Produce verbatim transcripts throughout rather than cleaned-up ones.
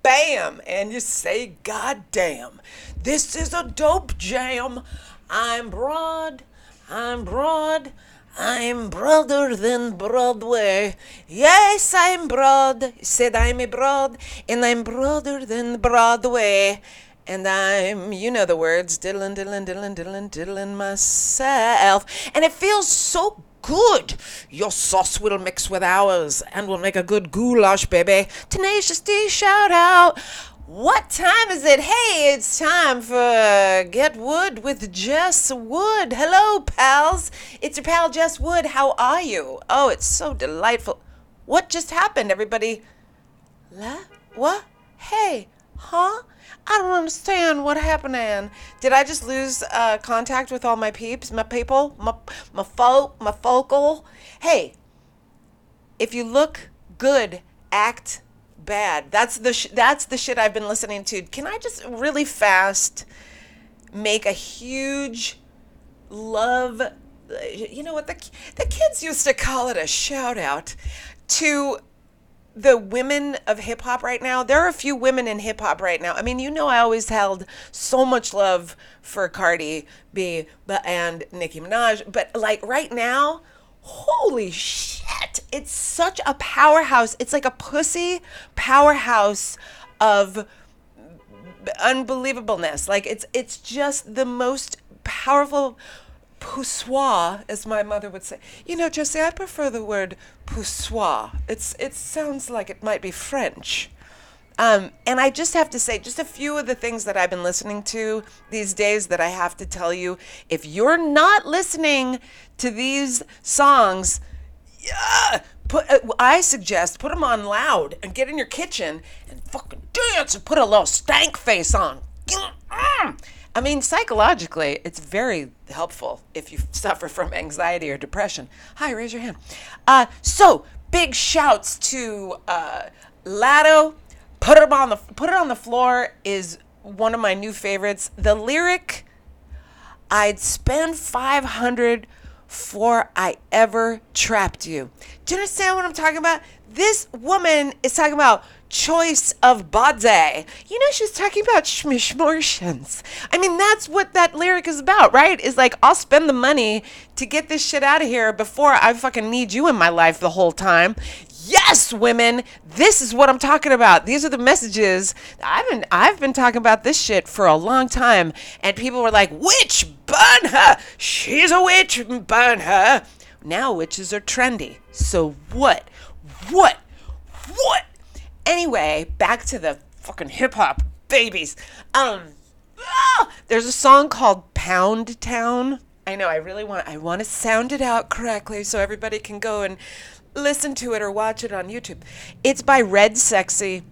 bam, and you say, God damn, this is a dope jam. I'm broad, I'm broad, I'm broader than Broadway. Yes, I'm broad, said I'm a broad, and I'm broader than Broadway. And I'm, you know the words, diddlin', diddlin', diddlin', diddlin', diddlin' myself. And it feels so good. Your sauce will mix with ours and we'll make a good goulash, baby. Tenacious D, shout out. What time is it? Hey, it's time for Get Wood with Jess Wood. Hello, pals. It's your pal, Jess Wood. How are you? Oh, it's so delightful. What just happened, everybody? La? What? Hey, huh? I don't understand what happened, Ann. Did I just lose uh, contact with all my peeps, my people, my my folk, my focal? Hey, if you look good, act bad. That's the sh- that's the shit I've been listening to. Can I just really fast make a huge love? You know what the the kids used to call it a shout out to the women of hip hop right now. There are a few women in hip hop right now. I mean, you know, I always held so much love for Cardi B and Nicki Minaj, but like right now, holy shit, it's such a powerhouse. It's like a pussy powerhouse of unbelievableness. Like it's it's just the most powerful poussoir, as my mother would say. You know, Jesse, I prefer the word poussoir. It's it sounds like it might be French. Um, and I just have to say, just a few of the things that I've been listening to these days that I have to tell you, if you're not listening to these songs, yeah, put uh, I suggest put them on loud and get in your kitchen and fucking dance and put a little stank face on. I mean, psychologically, it's very helpful if you suffer from anxiety or depression. Hi, raise your hand. Uh, so, big shouts to uh, Latto. Put it on the Put it on the floor is one of my new favorites. The lyric, I'd spend five hundred for I ever trapped you. Do you understand what I'm talking about? This woman is talking about choice of body. You know, she's talking about schmishmortions. I mean, that's what that lyric is about, right? Is like, I'll spend the money to get this shit out of here before I fucking need you in my life the whole time. Yes, women, this is what I'm talking about. These are the messages. I've been I've been talking about this shit for a long time, and people were like, "Witch, burn her! She's a witch, burn her!" Now witches are trendy. So what? What? What? Anyway, back to the fucking hip hop babies. Um, ah, there's a song called Pound Town. I know. I really want. I want to sound it out correctly so everybody can go and listen to it or watch it on YouTube. It's by Red Sexy.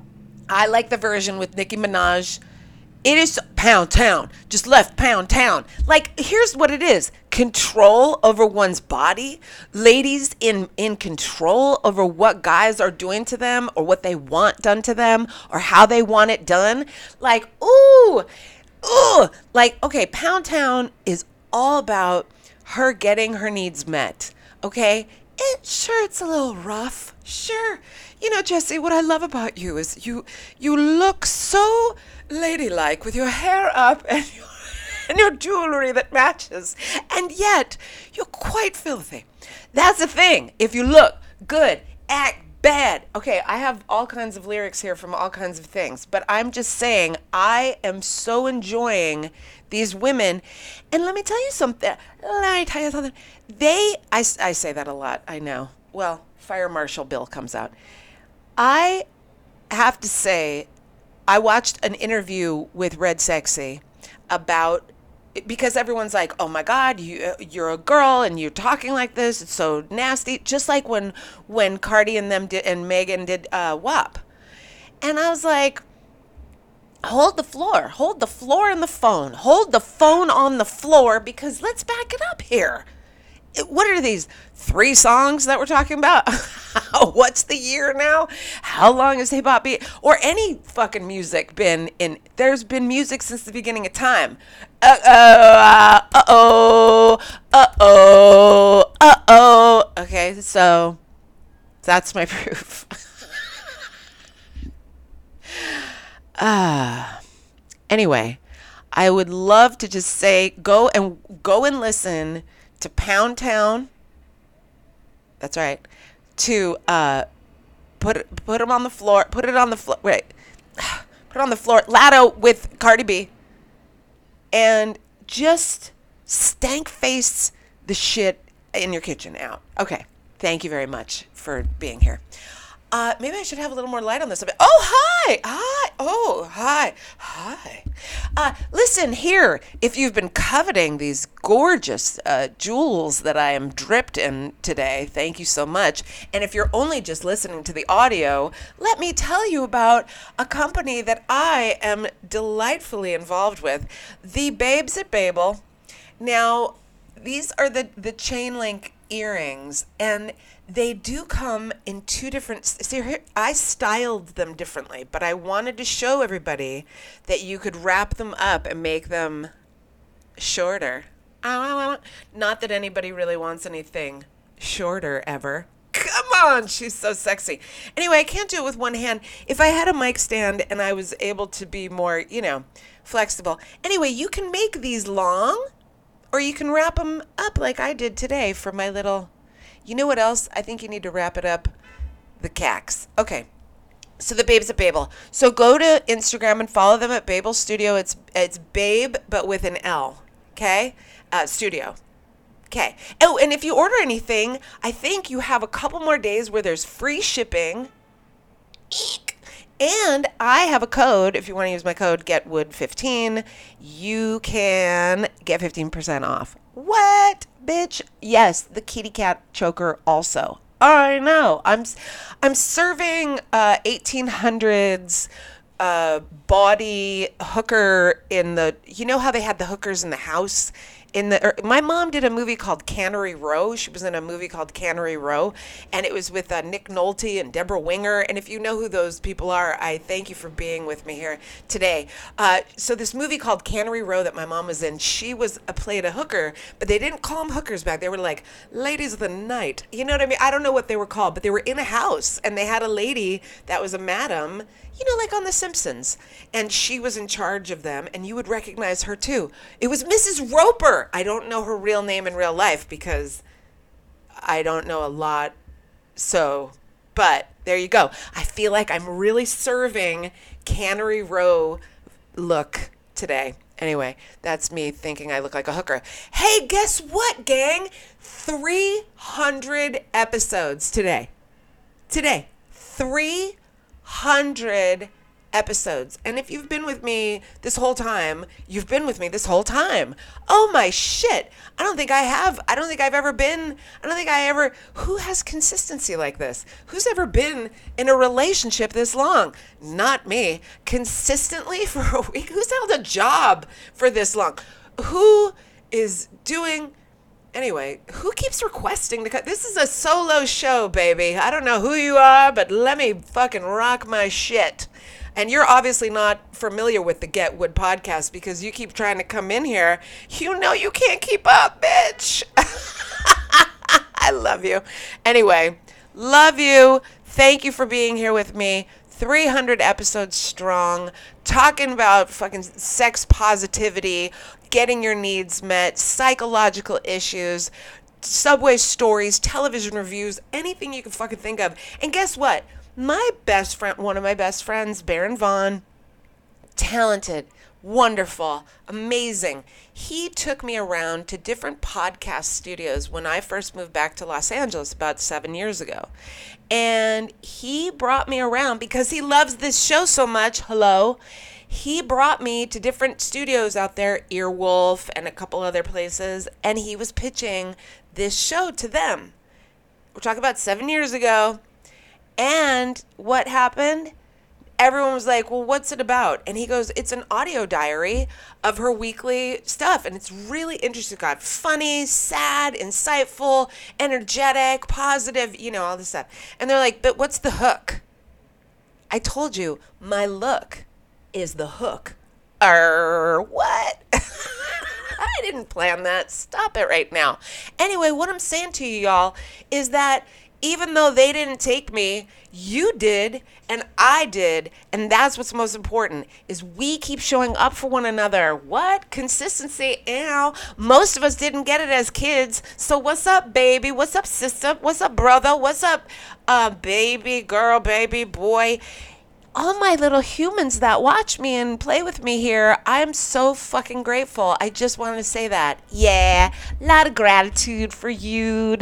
I like the version with Nicki Minaj. It is Pound Town. Just left Pound Town. Like, here's what it is. Control over one's body. Ladies in, in control over what guys are doing to them or what they want done to them or how they want it done. Like, ooh, ooh. Like, okay, Pound Town is all about her getting her needs met. Okay? It, sure, it's a little rough. Sure. You know, Jesse, what I love about you is you you look so ladylike with your hair up and your, and your jewelry that matches. And yet, you're quite filthy. That's the thing. If you look good, act bad. Okay, I have all kinds of lyrics here from all kinds of things. But I'm just saying, I am so enjoying these women. And let me tell you something. Let me tell you something. They, I, I say that a lot, I know. Well, Fire Marshal Bill comes out. I have to say, I watched an interview with Red Sexy about, because everyone's like, oh my God, you, you're a girl and you're talking like this. It's so nasty. Just like when when Cardi and them did, and Megan did uh, W A P. And I was like, hold the floor. Hold the floor in the phone. Hold the phone on the floor because let's back it up here. What are these three songs that we're talking about? What's the year now? How long has hip hop been, or any fucking music been in? There's been music since the beginning of time. Uh oh, uh oh, uh oh, uh oh. Okay, so that's my proof. Ah. Anyway, I would love to just say go and go and listen to Pound Town. That's right. To uh, put put them on the floor. Put it on the floor. Wait. Put it on the floor. Latto with Cardi B. And just stank face the shit in your kitchen out. Okay. Thank you very much for being here. Uh, maybe I should have a little more light on this. Oh, hi. Hi. Oh, hi. Hi. Uh, listen here. If you've been coveting these gorgeous uh, jewels that I am dripped in today, thank you so much. And if you're only just listening to the audio, let me tell you about a company that I am delightfully involved with, the Babes at Babel. Now, these are the, the chain link earrings, and they do come in two different. See, here, I styled them differently, but I wanted to show everybody that you could wrap them up and make them shorter. Not that anybody really wants anything shorter ever. Come on, she's so sexy. Anyway, I can't do it with one hand. If I had a mic stand and I was able to be more, you know, flexible. Anyway, you can make these long, or you can wrap them up like I did today for my little. You know what else? I think you need to wrap it up. The cacks. Okay. So the Babes at Babel. So go to Instagram and follow them at Babel Studio. It's it's Babe, but with an L. Okay? Uh, studio. Okay. Oh, and if you order anything, I think you have a couple more days where there's free shipping. Eek. And I have a code. If you want to use my code, get wood fifteen, you can get fifteen percent off. What? Bitch, yes, the kitty cat choker also. I know. I'm I'm serving uh, eighteen hundreds uh, body hooker in the. You know how they had the hookers in the house. In the, er, my mom did a movie called Cannery Row. She was in a movie called Cannery Row, and it was with uh, Nick Nolte and Deborah Winger. And if you know who those people are, I thank you for being with me here today. Uh, so this movie called Cannery Row that my mom was in, she was a, played a hooker, but they didn't call them hookers back. They were like ladies of the night. You know what I mean? I don't know what they were called, but they were in a house, and they had a lady that was a madam, you know, like on The Simpsons. And she was in charge of them, and you would recognize her too. It was Missus Roper. I don't know her real name in real life because I don't know a lot. So, but there you go. I feel like I'm really serving Cannery Row look today. Anyway, that's me thinking I look like a hooker. Hey, guess what, gang? three hundred episodes today. Today. three hundred episodes. And if you've been with me this whole time, you've been with me this whole time. Oh my shit. I don't think I have. I don't think I've ever been. I don't think I ever. Who has consistency like this? Who's ever been in a relationship this long? Not me. Consistently for a week? Who's held a job for this long? Who is doing. Anyway, who keeps requesting to cut? This is a solo show, baby. I don't know who you are, but let me fucking rock my shit. And you're obviously not familiar with the Get Wood podcast because you keep trying to come in here. You know you can't keep up, bitch. I love you. Anyway, love you. Thank you for being here with me. three hundred episodes strong, talking about fucking sex positivity, getting your needs met, psychological issues, Subway stories, television reviews, anything you can fucking think of. And guess what? My best friend, one of my best friends, Baron Vaughn, talented, wonderful, amazing. He took me around to different podcast studios when I first moved back to Los Angeles about seven years ago. And he brought me around because he loves this show so much. Hello. He brought me to different studios out there, Earwolf and a couple other places, and he was pitching this show to them. We're talking about seven years ago. And what happened? Everyone was like, well, what's it about? And he goes, it's an audio diary of her weekly stuff. And it's really interesting. Got funny, sad, insightful, energetic, positive, you know, all this stuff. And they're like, but what's the hook? I told you, my look is the hook. Er, what? I didn't plan that. Stop it right now. Anyway, what I'm saying to you, y'all, is that even though they didn't take me, you did and I did. And that's what's most important is we keep showing up for one another. What? Consistency. Ow. Most of us didn't get it as kids. So what's up, baby? What's up, sister? What's up, brother? What's up, uh, baby, girl, baby, boy? All my little humans that watch me and play with me here, I'm so fucking grateful. I just wanted to say that. Yeah, a lot of gratitude for you.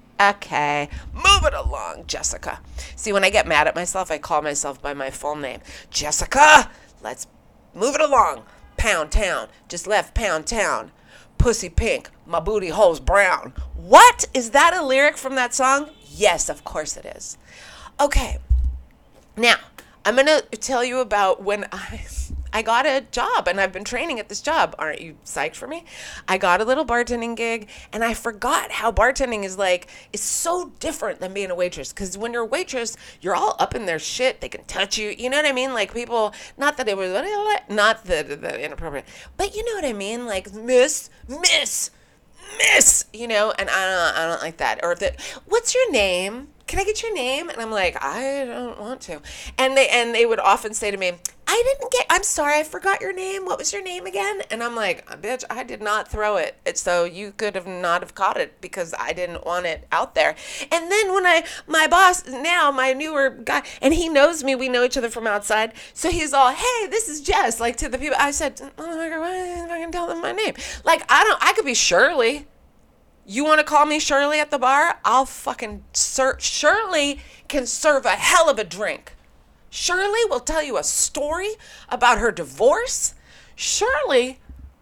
Okay, move it along, Jessica. See, when I get mad at myself, I call myself by my full name. Jessica, let's move it along. Pound town, just left pound town. Pussy pink, my booty hole's brown. What? Is that a lyric from that song? Yes, of course it is. Okay, now, I'm going to tell you about when I I got a job and I've been training at this job. Aren't you psyched for me? I got a little bartending gig and I forgot how bartending is like, it's so different than being a waitress. Because when you're a waitress, you're all up in their shit. They can touch you. You know what I mean? Like people, not that it was, not the, the inappropriate, but you know what I mean? Like, miss, miss, miss, you know, and I don't, I don't like that. Or that, what's your name? Can I get your name? And I'm like, I don't want to. And they and they would often say to me, I didn't get, I'm sorry, I forgot your name. What was your name again? And I'm like, bitch, I did not throw it. It's so you could have not have caught it because I didn't want it out there. And then when I, my boss now, my newer guy, and he knows me, we know each other from outside. So he's all, hey, this is Jess. Like to the people, I said, oh, why am I going to tell them my name? Like, I don't, I could be Shirley. You want to call me Shirley at the bar? I'll fucking serve. Shirley can serve a hell of a drink. Shirley will tell you a story about her divorce. Shirley,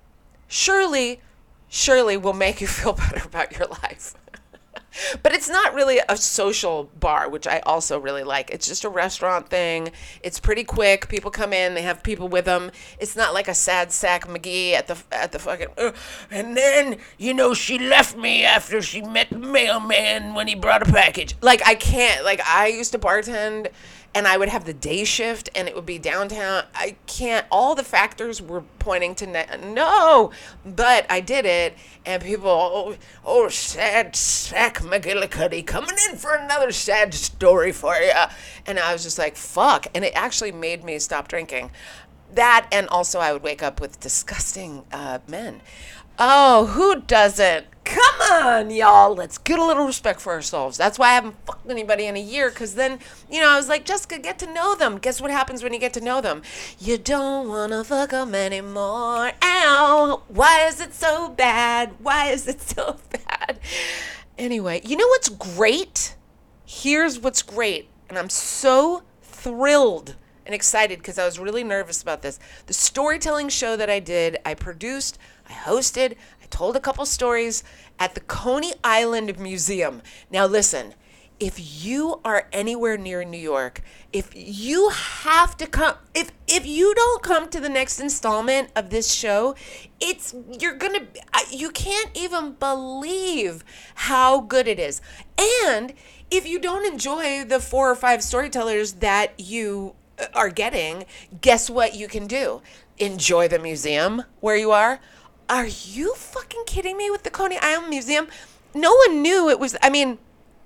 Shirley, Shirley will make you feel better about your life. But it's not really a social bar, which I also really like. It's just a restaurant thing. It's pretty quick. People come in. They have people with them. It's not like a sad sack McGee at the at the fucking. Uh, and then you know she left me after she met the mailman when he brought a package. Like I can't. Like I used to bartend. And I would have the day shift, and it would be downtown. I can't. All the factors were pointing to ne- no, but I did it, and people, oh, oh sad sack McGillicuddy coming in for another sad story for you, and I was just like, fuck, and it actually made me stop drinking. That, and also I would wake up with disgusting uh, men. Oh, who doesn't? Come on, y'all. Let's get a little respect for ourselves. That's why I haven't fucked anybody in a year, because then, you know, I was like, Jessica, get to know them. Guess what happens when you get to know them? You don't want to fuck them anymore. Ow. Why is it so bad? Why is it so bad? Anyway, you know what's great? Here's what's great. And I'm so thrilled and excited because I was really nervous about this. The storytelling show that I did, I produced, I hosted, I told a couple stories at the Coney Island Museum. Now listen, if you are anywhere near New York, if you have to come, if if you don't come to the next installment of this show, it's, you're gonna, you can't even believe how good it is. And if you don't enjoy the four or five storytellers that you are getting, guess what you can do? Enjoy the museum where you are. Are you fucking kidding me with the Coney Island Museum? No one knew it was, I mean,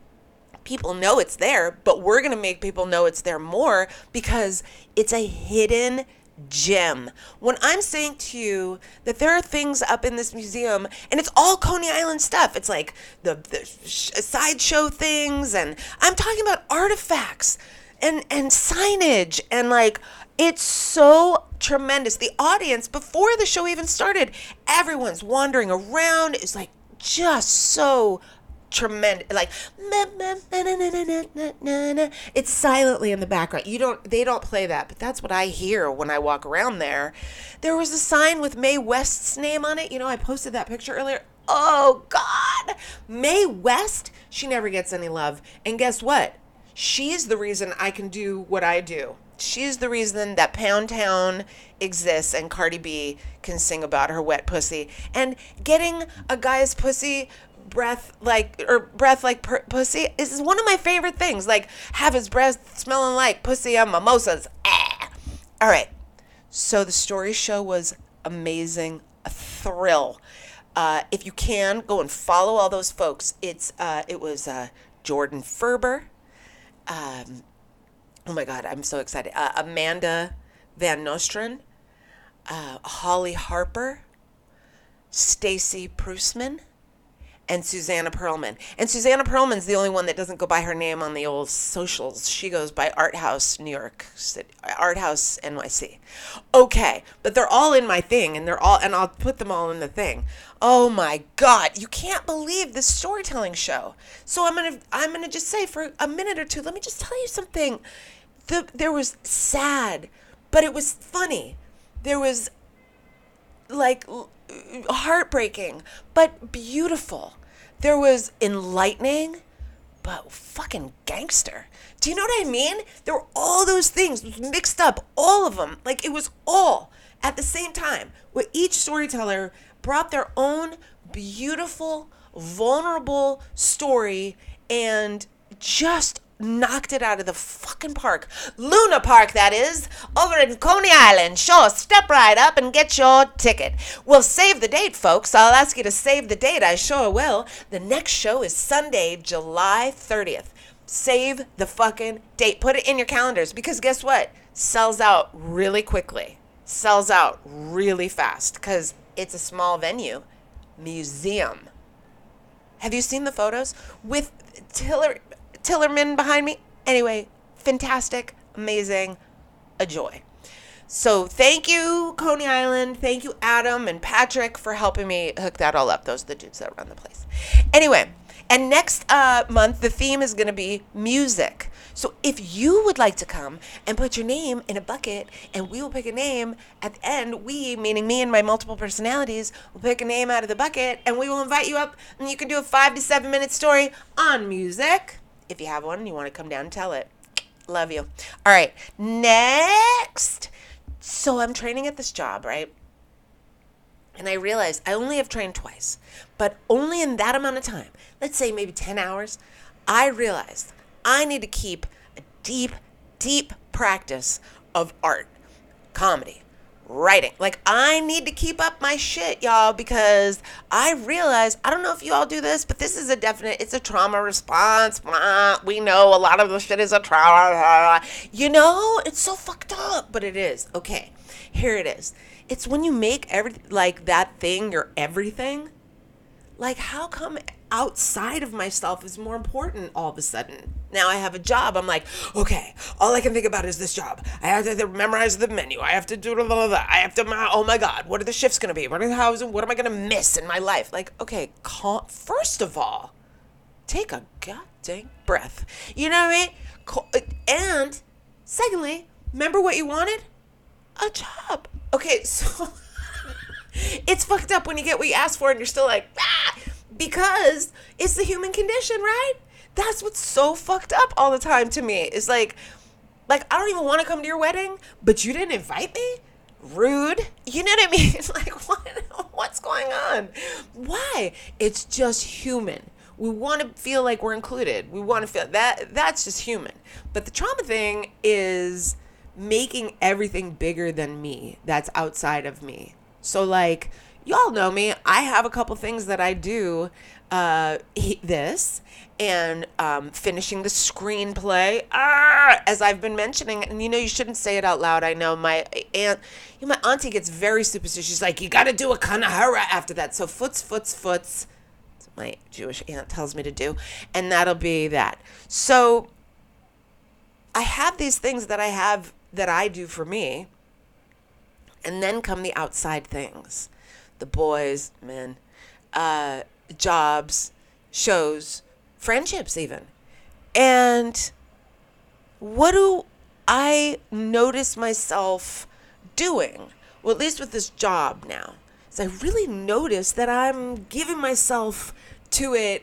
people know it's there, but we're going to make people know it's there more because it's a hidden gem. When I'm saying to you that there are things up in this museum and it's all Coney Island stuff, it's like the, the sideshow things, and I'm talking about artifacts and, and signage, and like, it's so tremendous. The audience, before the show even started, everyone's wandering around. It's like just so tremendous. Like, it's silently in the background. You don't, they don't play that, but that's what I hear when I walk around there. There was a sign with Mae West's name on it. You know, I posted that picture earlier. Oh God, Mae West, she never gets any love. And guess what? She's the reason I can do what I do. She's the reason that Pound Town exists and Cardi B can sing about her wet pussy. And getting a guy's pussy breath like, or breath like per- pussy is one of my favorite things. Like, have his breath smelling like pussy on mimosas. Ah. All right. So the story show was amazing, a thrill. Uh, if you can, go and follow all those folks. It's uh, it was uh, Jordan Ferber. Um, oh my God, I'm so excited. Uh, Amanda Van Nostrand, uh, Holly Harper, Stacy Prusman, and Susanna Perlman. And Susanna Perlman's the only one that doesn't go by her name on the old socials. She goes by Art House New York City, Art House N Y C. Okay, but they're all in my thing, and they're all, and I'll put them all in the thing. Oh my God, you can't believe this storytelling show. So I'm gonna, I'm gonna just say for a minute or two, let me just tell you something. The, there was sad, but it was funny. There was like heartbreaking, but beautiful. There was enlightening, but fucking gangster. Do you know what I mean? There were all those things mixed up, all of them. Like it was all at the same time. Where each storyteller brought their own beautiful, vulnerable story and just knocked it out of the fucking park. Luna Park, that is, over in Coney Island. Sure, step right up and get your ticket. Well, save the date, folks. I'll ask you to save the date. I sure will. The next show is Sunday, July thirtieth. Save the fucking date. Put it in your calendars because guess what? Sells out really quickly. Sells out really fast because it's a small venue. Museum. Have you seen the photos? With Tiller... Tillerman behind me. Anyway, fantastic, amazing, a joy. So thank you, Coney Island. Thank you, Adam and Patrick, for helping me hook that all up. Those are the dudes that run the place. Anyway, and next uh, month, the theme is going to be music. So if you would like to come and put your name in a bucket and we will pick a name at the end, we, meaning me and my multiple personalities, will pick a name out of the bucket and we will invite you up and you can do a five to seven minute story on music. If you have one and you want to come down and tell it. Love you. All right. Next. So I'm training at this job, right? And I realized I only have trained twice. But only in that amount of time, let's say maybe ten hours, I realized I need to keep a deep, deep practice of art, comedy, writing. Like, I need to keep up my shit, y'all, because I realize, I don't know if you all do this, but this is a definite, it's a trauma response. We know a lot of the shit is a trauma. You know, it's so fucked up, but it is. Okay, here it is. It's when you make every, like, that thing your everything. Like, how come outside of myself is more important all of a sudden? Now I have a job. I'm like, okay, all I can think about is this job. I have to memorize the menu. I have to do blah, blah, blah. I have to, oh my God, what are the shifts going to be? What are the houses? What am I going to miss in my life? Like, okay, calm. First of all, take a goddamn breath. You know what I mean? And secondly, remember what you wanted? A job. Okay, so it's fucked up when you get what you asked for and you're still like, ah, because it's the human condition, right? That's what's so fucked up all the time to me. It's like, like I don't even want to come to your wedding, but you didn't invite me? Rude. You know what I mean? It's like, what? What's going on? Why? It's just human. We want to feel like we're included. We want to feel that. That's just human. But the trauma thing is making everything bigger than me. That's outside of me. So like, y'all know me. I have a couple things that I do. Uh, this and um, finishing the screenplay, ah, as I've been mentioning. And you know, you shouldn't say it out loud. I know my aunt, you know, my auntie gets very superstitious. She's like, you got to do a kanahara after that. So foots, foots, foots. That's what my Jewish aunt tells me to do. And that'll be that. So I have these things that I have that I do for me. And then come the outside things. The boys, men, uh, jobs, shows, friendships even. And what do I notice myself doing? Well, at least with this job now. Is I really notice that I'm giving myself to it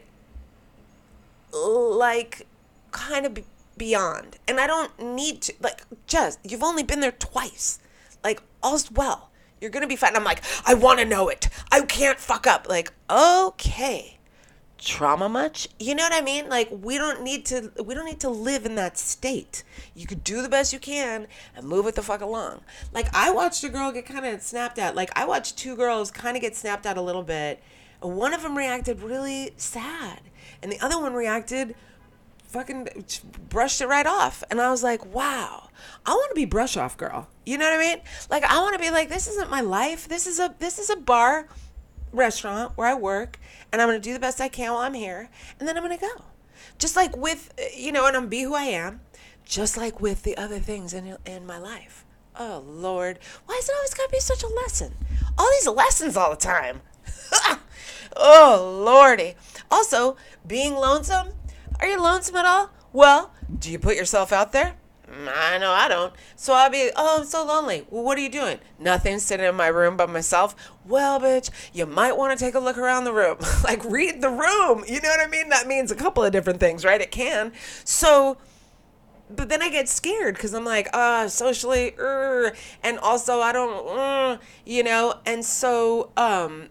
like kind of beyond. And I don't need to, like, just, you've only been there twice. Like, all's well. You're going to be fine. I'm like, I want to know it. I can't fuck up. Like, okay. Trauma much? You know what I mean? Like, we don't need to, we don't need to live in that state. You could do the best you can and move it the fuck along. Like, I watched a girl get kind of snapped at. Like, I watched two girls kind of get snapped at a little bit. And one of them reacted really sad. And the other one reacted fucking brushed it right off. And I was like, wow, I want to be brush off girl. You know what I mean? Like, I want to be like, this isn't my life. This is a, this is a bar restaurant where I work, and I'm going to do the best I can while I'm here. And then I'm going to go. Just like with, you know, and I'm be who I am, just like with the other things in, in my life. Oh, Lord. Why is it always got to be such a lesson? All these lessons all the time. Oh, Lordy. Also, being lonesome. Are you lonesome at all? Well, do you put yourself out there? I know I don't. So I'll be, oh, I'm so lonely. Well, what are you doing? Nothing, sitting in my room by myself. Well, bitch, you might want to take a look around the room. Like, read the room. You know what I mean? That means a couple of different things, right? It can. So, but then I get scared because I'm like, ah, uh, socially, uh, and also I don't, uh, you know, and so um,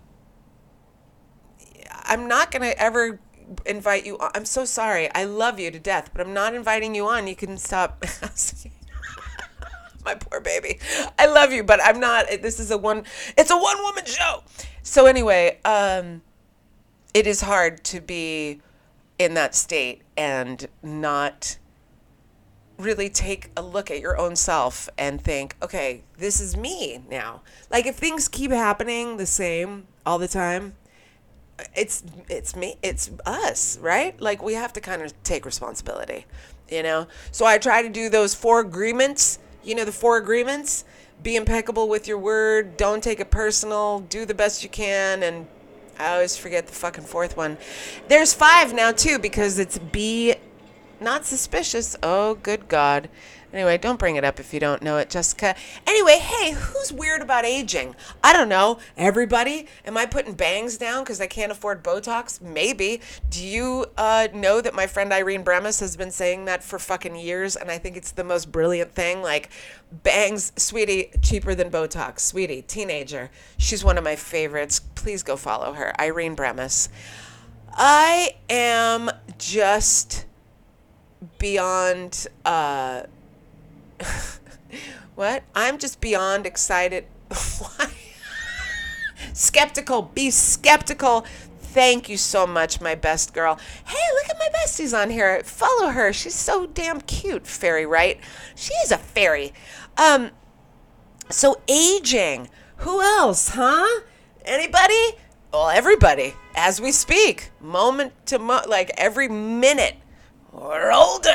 I'm not going to ever invite you on. I'm so sorry. I love you to death, but I'm not inviting you on. You can stop. My poor baby. I love you, but I'm not. This is a one, it's a one woman show. So anyway, um, it is hard to be in that state and not really take a look at your own self and think, okay, this is me now. Like, if things keep happening the same all the time, it's it's me, it's us, right? Like, we have to kind of take responsibility, you know? So I try to do those four agreements, you know, the four agreements: be impeccable with your word, don't take it personal, do the best you can, and I always forget the fucking fourth one. There's five now too, because it's be not suspicious. Oh, good God. Anyway, don't bring it up if you don't know it, Jessica. Anyway, hey, who's weird about aging? I don't know. Everybody? Am I putting bangs down because I can't afford Botox? Maybe. Do you uh, know that my friend Irene Bremis has been saying that for fucking years, and I think it's the most brilliant thing. Like, bangs, sweetie, cheaper than Botox. Sweetie, teenager. She's one of my favorites. Please go follow her. Irene Bremis. I am just beyond... Uh, what? I'm just beyond excited. Why? Skeptical. Be skeptical. Thank you so much, my best girl. Hey, look at my besties on here. Follow her. She's so damn cute. Fairy, right? She is a fairy. Um, so aging. Who else, huh? Anybody? Well, everybody. As we speak. Moment to moment. Like, every minute. We're older.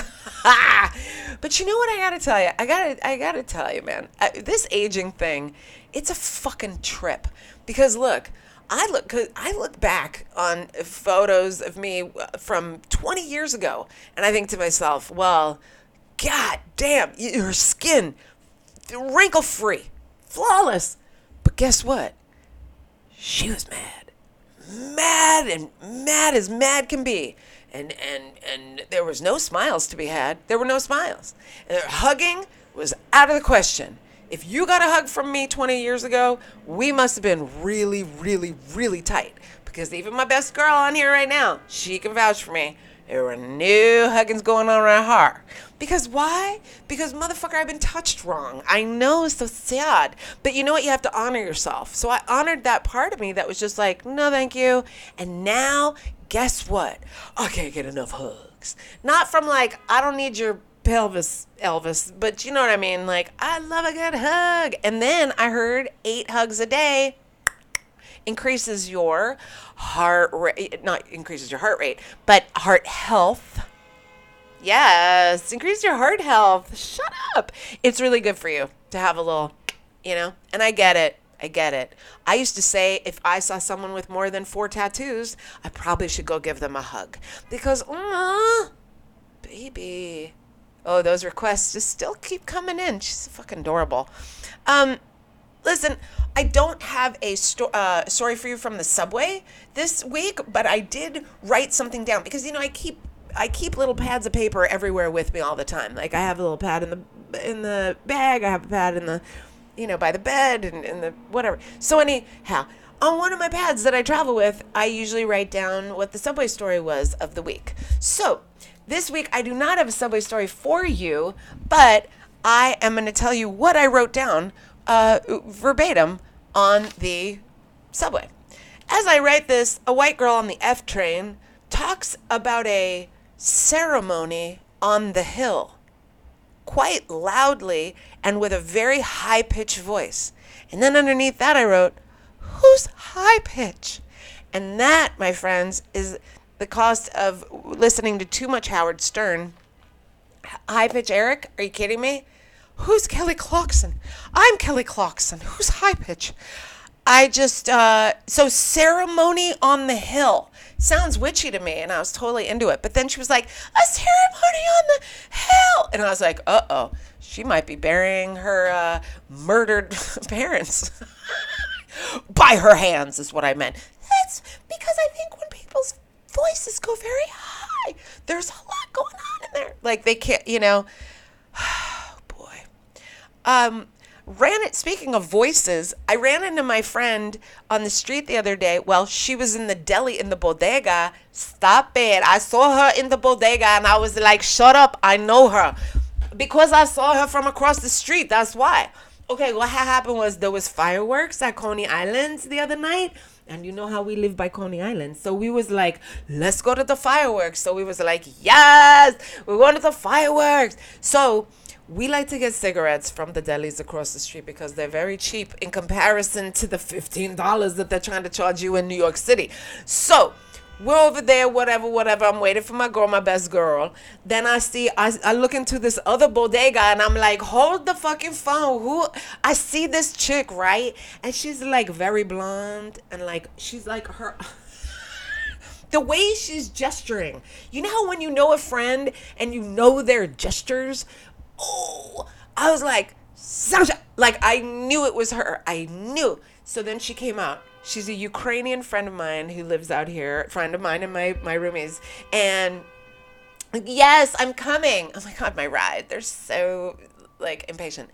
But you know what I gotta tell you? I gotta, I gotta tell you, man. I, this aging thing, it's a fucking trip. Because look, I look, cause I look back on photos of me from twenty years ago, and I think to myself, well, God damn, your skin, wrinkle free, flawless. But guess what? She was mad, mad, and mad as mad can be. And, and and there was no smiles to be had. There were no smiles. And hugging was out of the question. If you got a hug from me twenty years ago, we must have been really, really, really tight. Because even my best girl on here right now, she can vouch for me. There were no huggings going on around her. Because why? Because, motherfucker, I've been touched wrong. I know, it's so sad. But you know what? You have to honor yourself. So I honored that part of me that was just like, no, thank you. And now... guess what? I can't get enough hugs. Not from like, I don't need your pelvis, Elvis, but you know what I mean? Like, I love a good hug. And then I heard eight hugs a day increases your heart rate, not increases your heart rate, but heart health. Yes, increase your heart health. Shut up. It's really good for you to have a little, you know, and I get it. I get it. I used to say if I saw someone with more than four tattoos, I probably should go give them a hug. Because, uh, baby. Oh, those requests just still keep coming in. She's fucking adorable. Um, listen, I don't have a sto- uh, story for you from the subway this week, but I did write something down. Because, you know, I keep I keep little pads of paper everywhere with me all the time. Like, I have a little pad in the in the bag. I have a pad in the... you know, by the bed and, and the whatever. So anyhow, on one of my pads that I travel with, I usually write down what the subway story was of the week. So this week, I do not have a subway story for you, but I am going to tell you what I wrote down uh, verbatim on the subway. As I write this, a white girl on the F train talks about a ceremony on the hill, quite loudly and with a very high pitched voice. And then underneath that, I wrote, who's high pitch? And that, my friends, is the cost of listening to too much Howard Stern. High pitch Eric? Are you kidding me? Who's Kelly Clarkson? I'm Kelly Clarkson. Who's high pitch? I just, uh, so ceremony on the hill. Sounds witchy to me, and I was totally into it. But then she was like, a ceremony on the hill. And I was like, uh-oh, she might be burying her uh, murdered parents. By her hands is what I meant. That's because I think when people's voices go very high, there's a lot going on in there. Like they can't, you know, oh boy. Um, ran it, speaking of voices, I ran into my friend on the street the other day. Well, she was in the deli in the bodega. Stop it. I saw her in the bodega and I was like, shut up. I know her. Because I saw her from across the street. That's why. Okay, what happened was there was fireworks at Coney Islands the other night. And you know how we live by Coney Island. So we was like, let's go to the fireworks. So we was like, yes, we're going to the fireworks. So we like to get cigarettes from the delis across the street because they're very cheap in comparison to the fifteen dollars that they're trying to charge you in New York City. So we're over there, whatever, whatever. I'm waiting for my girl, my best girl. Then I see, I, I look into this other bodega and I'm like, hold the fucking phone. Who? I see this chick, right? And she's like very blonde and like, she's like her, the way she's gesturing. You know how when you know a friend and you know their gestures? Oh, I was like, Sasha. Like I knew it was her. I knew. So then she came out. She's a Ukrainian friend of mine who lives out here, friend of mine and my, my roomies. And yes, I'm coming. Oh my God, my ride. They're so like impatient.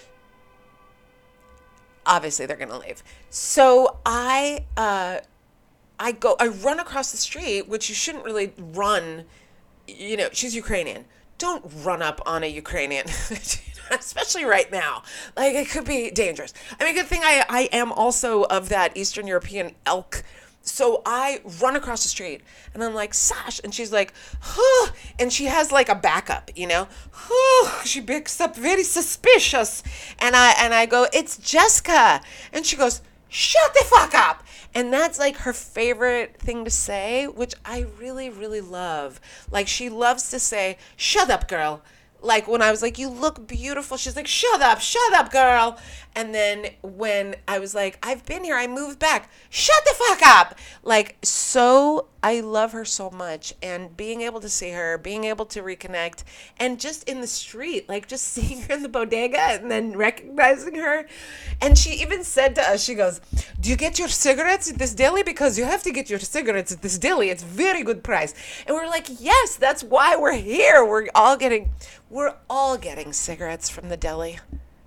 Obviously they're going to leave. So I, uh, I go, I run across the street, which you shouldn't really run. You know, she's Ukrainian. Don't run up on a Ukrainian, especially right now. Like, it could be dangerous. I mean, good thing I, I am also of that Eastern European elk. So I run across the street, and I'm like, Sash, and she's like, huh, and she has like a backup, you know, huh, she picks up very suspicious, and I and I go, it's Jessica, and she goes, shut the fuck up. And that's like her favorite thing to say, which I really, really love. Like she loves to say, shut up, girl. Like when I was like, you look beautiful, she's like, shut up, shut up, girl. And then when I was like, I've been here, I moved back, shut the fuck up. Like, so I love her so much. And being able to see her, being able to reconnect, and just in the street, like just seeing her in the bodega and then recognizing her. And she even said to us, she goes, do you get your cigarettes at this deli? Because you have to get your cigarettes at this deli. It's very good price. And we're like, yes, that's why we're here. We're all getting, we're all getting cigarettes from the deli.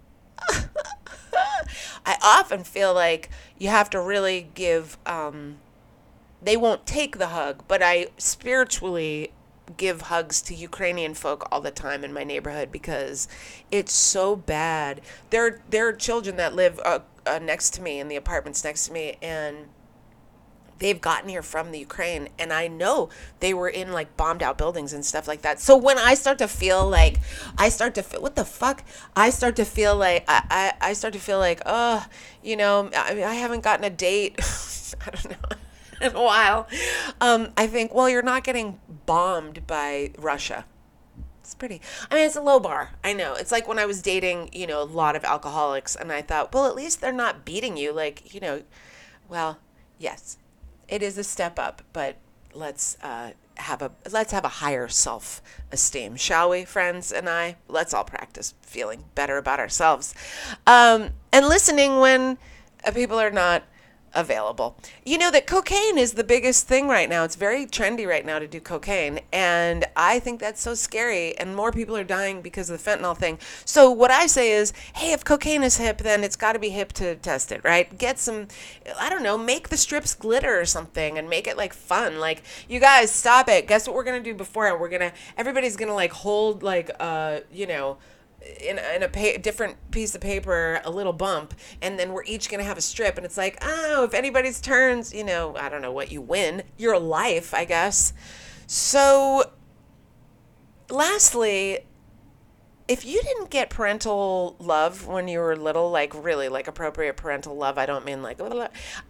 I often feel like you have to really give, um, they won't take the hug, but I spiritually give hugs to Ukrainian folk all the time in my neighborhood because it's so bad. There, there are children that live uh, uh, next to me in the apartments next to me, and they've gotten here from the Ukraine, and I know they were in like bombed out buildings and stuff like that. So when I start to feel like, I start to feel, what the fuck? I start to feel like, I, I, I start to feel like, oh, you know, I, I haven't gotten a date, I don't know, in a while. Um, I think, well, you're not getting bombed by Russia. It's pretty, I mean, it's a low bar. I know. It's like when I was dating, you know, a lot of alcoholics, and I thought, well, at least they're not beating you. Like, you know, well, yes. It is a step up, but let's uh, have a let's have a higher self-esteem, shall we, friends and I? Let's all practice feeling better about ourselves, um, and listening when uh, people are not available. You know that cocaine is the biggest thing right now. It's very trendy right now to do cocaine, and I think that's so scary, and more people are dying because of the fentanyl thing. So what I say is, hey, if cocaine is hip, then it's got to be hip to test it, right? Get some, I don't know, make the strips glitter or something and make it like fun. Like, you guys, stop it. Guess what we're going to do before? We're going to, everybody's going to like hold like, uh, you know, in, in a pa- different piece of paper, a little bump, and then we're each going to have a strip, and it's like, oh, if anybody's turns, you know, I don't know what you win, your life, I guess. So lastly, if you didn't get parental love when you were little, like really like appropriate parental love, I don't mean like, uh,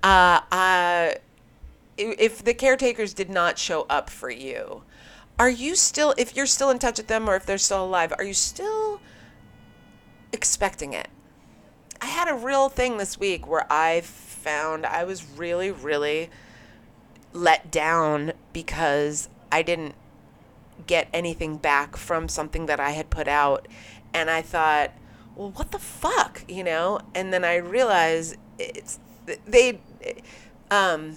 uh, if the caretakers did not show up for you, are you still, if you're still in touch with them or if they're still alive, are you still expecting it? I had a real thing this week where I found I was really, really let down because I didn't get anything back from something that I had put out. And I thought, well, what the fuck, you know? And then I realized it's, they, um,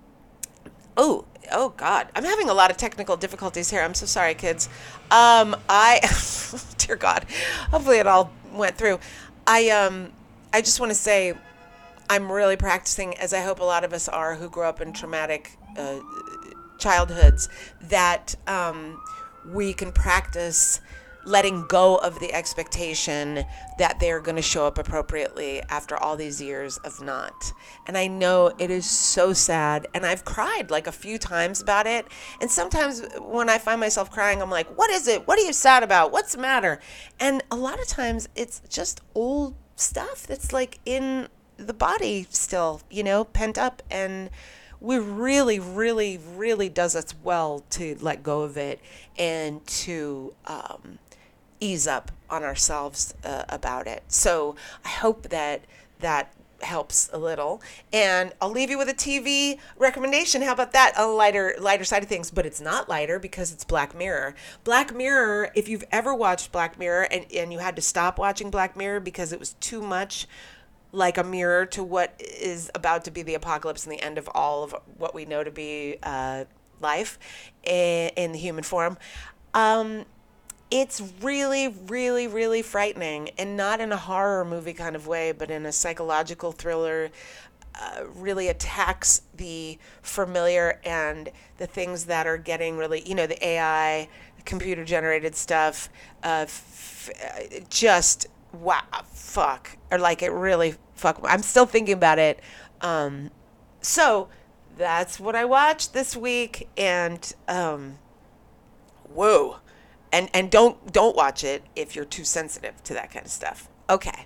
oh, oh God, I'm having a lot of technical difficulties here. I'm so sorry, kids. Um, I, dear God, hopefully it all went through. I, um, I just want to say I'm really practicing, as I hope a lot of us are who grew up in traumatic uh, childhoods, that um, we can practice letting go of the expectation that they're going to show up appropriately after all these years of not. And I know it is so sad, and I've cried like a few times about it. And sometimes when I find myself crying, I'm like, what is it? What are you sad about? What's the matter? And a lot of times it's just old stuff that's like in the body still, you know, pent up, and we really, really, really does us well to let go of it and to um, ease up on ourselves uh, about it. So I hope that that helps a little. And I'll leave you with a T V recommendation. How about that? A lighter, lighter side of things, but it's not lighter because it's Black Mirror. Black Mirror, if you've ever watched Black Mirror and, and you had to stop watching Black Mirror because it was too much like a mirror to what is about to be the apocalypse and the end of all of what we know to be uh, life in, in the human form. Um, it's really, really, really frightening, and not in a horror movie kind of way, but in a psychological thriller. Uh, really attacks the familiar and the things that are getting really, you know, the A I, computer generated stuff, uh, f- just wow, fuck, or like it really fuck. I'm still thinking about it. Um, so that's what I watched this week, and um, whoa, and and don't don't watch it if you're too sensitive to that kind of stuff. Okay.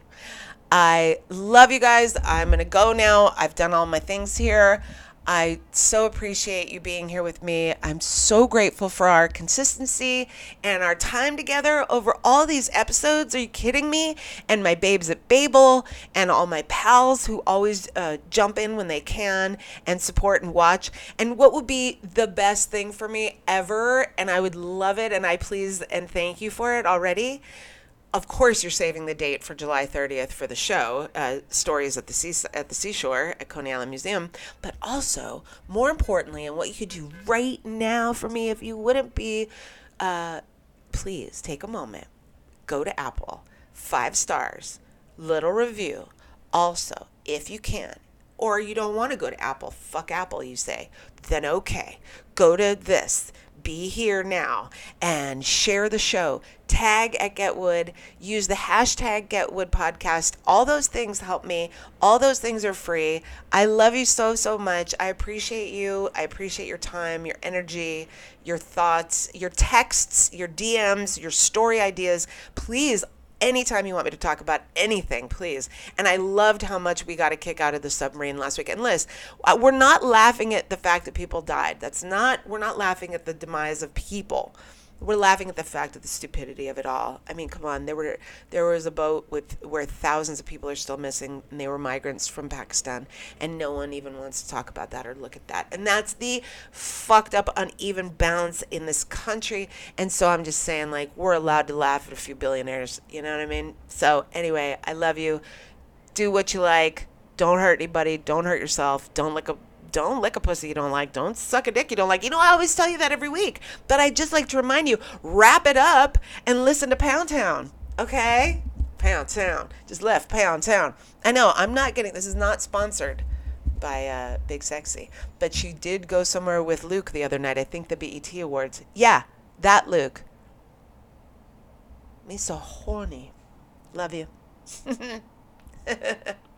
I love you guys. I'm going to go now. I've done all my things here. I so appreciate you being here with me. I'm so grateful for our consistency and our time together over all these episodes. Are you kidding me? And my babes at Babel and all my pals who always uh, jump in when they can and support and watch. And what would be the best thing for me ever, and I would love it, and I please and thank you for it already. Of course, you're saving the date for July thirtieth for the show, uh, Stories at the sea, at the Seashore at Coney Island Museum. But also, more importantly, and what you could do right now for me, if you wouldn't be, uh, please take a moment, go to Apple, five stars, little review. Also, if you can, or you don't want to go to Apple, fuck Apple, you say, then okay, go to this. Be here now and share the show. Tag at Getwood. Use the hashtag Getwood Podcast. All those things help me. All those things are free. I love you so, so much. I appreciate you. I appreciate your time, your energy, your thoughts, your texts, your D Ms, your story ideas. Please, anytime you want me to talk about anything, please. And I loved how much we got a kick out of the submarine last week. And Liz, uh, we're not laughing at the fact that people died. That's not, we're not laughing at the demise of people. We're laughing at the fact of the stupidity of it all. I mean, come on, there were there was a boat with where thousands of people are still missing, and they were migrants from Pakistan, and no one even wants to talk about that or look at that. And that's the fucked up uneven balance in this country. And so I'm just saying, like, we're allowed to laugh at a few billionaires. You know what I mean? So anyway, I love you. Do what you like. Don't hurt anybody. Don't hurt yourself. Don't lick a Don't lick a pussy you don't like. Don't suck a dick you don't like. You know, I always tell you that every week. But I just like to remind you, wrap it up and listen to Pound Town. Okay? Pound Town. Just left Pound Town. I know, I'm not getting, this is not sponsored by uh, Big Sexy. But she did go somewhere with Luke the other night. I think the B E T Awards. Yeah, that Luke. Me so horny. Love you.